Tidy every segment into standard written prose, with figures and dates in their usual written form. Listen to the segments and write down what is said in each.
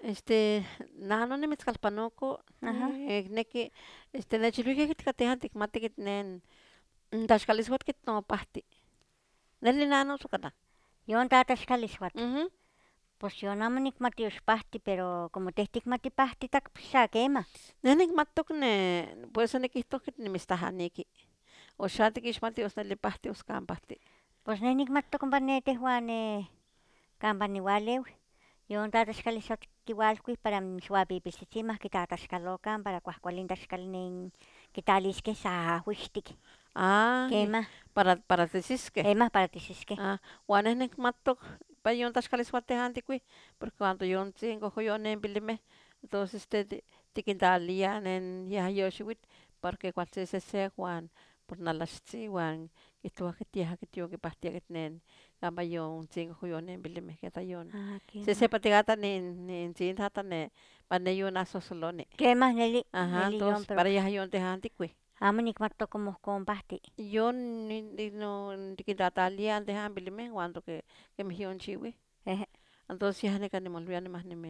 Nano nimitzkalpanoko, Ajá. neki, nechilhuikeh kitkatehan tikmati kitnen tlaxkaliswatl kitnomopahti. Neli nano noso kanah. Yon tlatlaxkaliswatl. Mhm. Pos yon amo nikmati oxpahti, pero como teh tikmati pahtitak, pos xa kemah. Neh nikmatok por eso nikihtohki nimitztahaniki. O xa tikixmati os neli pahti os kan pahti. Pos neh nikmatok ompa tehuan campa niualeui, yon tlatlaxkaliswatl kiualkuih para siuapipiltzitzimah kitlatlaxkalokan para kuahkualin tlaxkali kitaliskeh sa ahwichtik. Kemah. Para tisiskeh. Kemah para tisiskeh. Uan neh nikmatok ipa yon tlaxkaliswatl tikuih, porque cuando yontzin kohkoyonih pilimeh, tos tikintlaliah nen iahyowxiuitl porque kualtzin sesek uan por nalaxtzin uan kihtowa ketiah kipahtia kitnen campa yontzin kohkoyonih pilimeh keta yon Kemah. sesepaticatah nintzintlatah para neh yonasohsoloni. Kemah neli, Aha, neli yon, entos pero para yahyonteh tikuih. amo nikmatok como ohkon pahti. Yon tikintlaliah tehan pilimeh uan kemih yonchiuih. Ehe. Entos yeh nikan nimolvia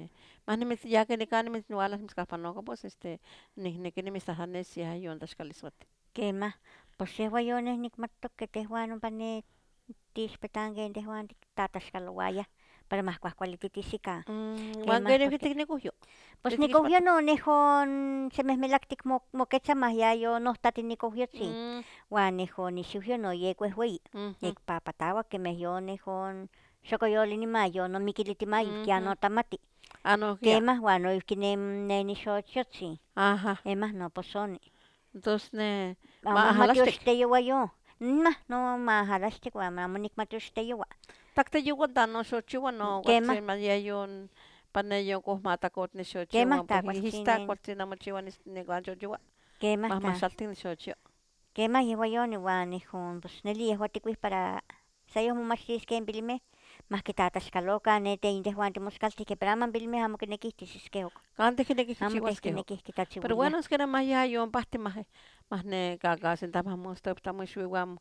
ya que nikan nimitzualas mitzkalpanoka pues nikneki nimitztlahtlanis yeh yon tlaxkaliswatl. Kemah, pos yehua yon neh nikmatok que tehuan ompa tixpetanqueh tehuan tlatlaxkalouayah para mahkuahkuali titisikan. Uan kenihki tiknikohyo. Pos nikohyo non ihon semehmelactic moquetza mahyayonohtati nikohyotzin. Uan ihon ixiuhyo no yec uehueyi, yec papataua quemeh yon ihon xocoyoli yonomikiliti mayo ya notamati. Nohkia. Kemah, uan noihki nen ixochyotzin. Aha. Emah noposoni. Entos neh Amo nihmati oxiteyoua yon. Nima no mahalastic uan amo nikmati oxiteyoua. Tacteyoua tla noxochiua Kemah. yeh yon pa neh yoconmatacot nixochia Kemah, uan ta pues kualtzin ihsta kualtzin namochiua nikan xochiua Kemah mahmaxaltic nixochia. Kemah yehua yon uan ihon pos neli yehua tikuih para sa yohmomachtisqueh in pilimeh mahkitlatlaxkalokan ne intehuan timoskaltihqueh, pero aman pilimeh amo quinequih tisiskeh oc. Canti quinequih Amo teh quichiuasqueh oc. quinequih Pero kitlachiuiliah. bueno es que neh yeh yonpahti mahnecacasentah mahmostepta moixuiuan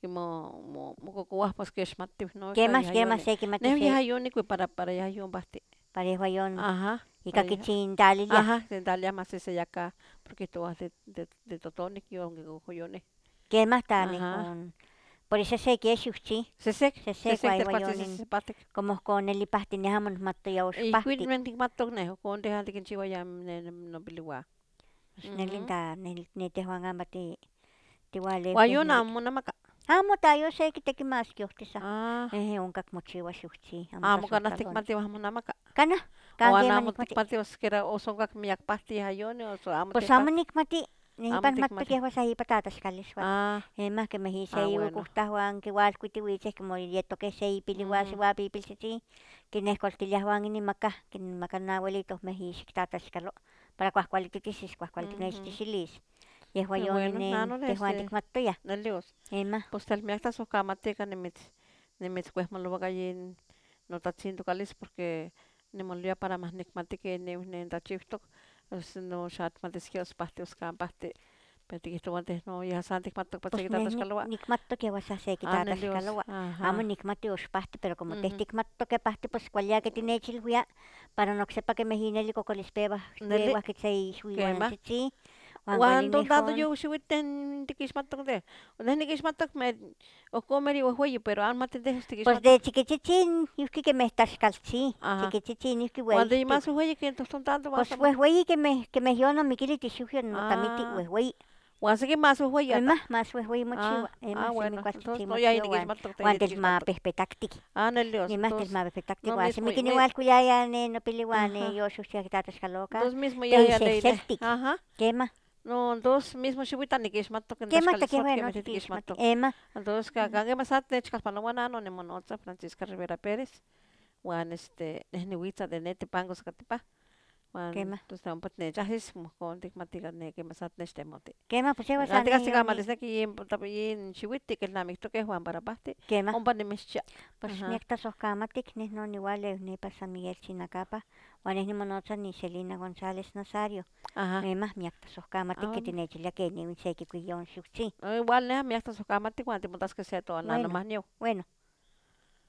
mococouah pues quexmatih no Quemah se quimati neh se. yeh yonicui para yeh yonpahti. Para yehua yon Aha. ika kitzintaliliah. Aha, quintlaliah maseseyacah porque kihtowa de totonih yonquikohkoyonih. Kemah ta Aha. nihon por sesek yeh xiuhtzin. Sesek Sesek uan yehua telkualtzin yonin sesepahtic. como ohcon neli pahti neh amo nimatoya Ihkuin oxpahti. neh nicmatok neh ohcon tehan tiquinchiuayah nopiliuan. Pos neli tehuan campa tiualeuih. Uan yon amo monamaka. Amo ta yon se quitequimasquiohtisah. Ah. Oncan mochiua xiuhtzin. Amo canah ticmati monamaka. Canah, Uan quema amo nicmati. ticmati os oncac miyac pahtih yon o amo Pos amo nicmati. Neh Amo ipan nimatok ticmati. yehua sa ipa tlatlaxkaliswatl. Emah quemeh se bueno. iucouhtahuan quiualcuitiuitzeh como yetoqueh se ipiliuan siuapipiltzitzin quinehcoltiliah uan inimakah in abuelitohmeh ixictlatlaxkalo para kuahkuali titisis, kuahkuali tinechtixilis. Yehua yon tehuan ticmatoyah. Neli os. Emah. Pos miac tlasohcamatica nimitzcuehmoloua yin notahtzin tocalis porque nimolvia para mahnicmati quenih tlachiutoc no xatmatisqueh os pahti os can pahti pero tiquihtoua teh no yeh san ticmatok para Pos neh sequitlatlaxcaloua. nicmatok yehua sa se Neli os. quitlatlaxkaloua. Amo nicmati oxpahti pero como teh ticmatok que pahti pos cuali ya que tinechilhuia para in ocsepa quemeh neli cocolis pewa ixuiuanotzitzin. Uan tontado yoxiuiteh tiquixmatok teh. Neh niquixmatok ohcon meri uehjueyi pero amo mati teh Pos tiquixmatok. de tziquitzitzin niuhqui quemeh tlaxkaltzin. Aha. Tziquitzitzin niuhqui Uan de ueyihtih. más uehjueyi ken tohtontato Pos uehjueyi quemeh yonomikili tixiuyo notamiti uehjueyi. Uan seki más uehjueyi ata. Emah más uehjueyi mochiua. Emah semi Bueno. Entonces kualtzitzin no ya mochiua niquixmatok teh uan tiquixmatok. telmapehpetactic. Neli os. Nimah telmapehpetactic no uan mismo. semi quiniualcuiliaya nopiliuan yoxohtia quitlatlaxkalocan Entonces mismo teihselseltic. Ajá. Quemah. No, entonces mismo xiuitah niquixmatok in Quemah tlaxkaliswatl tequehua quemeh nochi tiquixmatok. Emah. Entonces quemah sa nechkalpanoua nano nimonotza Francisca Rivera Pérez uan neh niuitza de ne Tepangos Catepah uan Quemah. tos ompa tinechahsis ohcon ticmati quemah sa nechtemoti. Quemah pos yehua sa Canti neh casticamalisnequi yin xiuitih quilnamictoqueh uan para pahtih Quemah. ompa nimixchia. Pos miac tlasohcamatic neh no niualeu nepa San Miguel Tzinacapa uan neh nimonotza Celina González Nazario. Ajá. Emah miac tlasohcamatic que tinechilia quenih se quicui yon xiuhtzin. Igual neh miac tlasohcamati uan timotasqueh se toanah nomah nieu. Bueno.